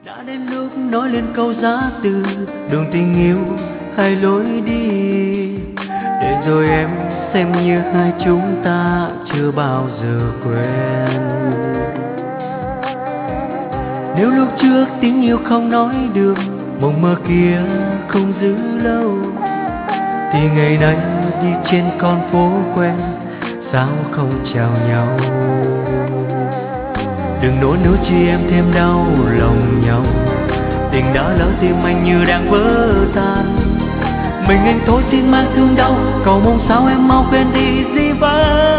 Đã đến lúc nói lên câu giá từ, đường tình yêu hay lối đi, để rồi em xem như hai chúng ta chưa bao giờ quen. Nếu lúc trước tình yêu không nói được, mộng mơ kia không giữ lâu, thì ngày nay đi trên con phố quen, sao không chào nhau. Đừng nỗi nếu chi em thêm đau lòng nhau, tình đã lỡ tim anh như đang vỡ tan. Mình anh thôi xin mang thương đau, cầu mong sao em mau quên đi dĩ vãng.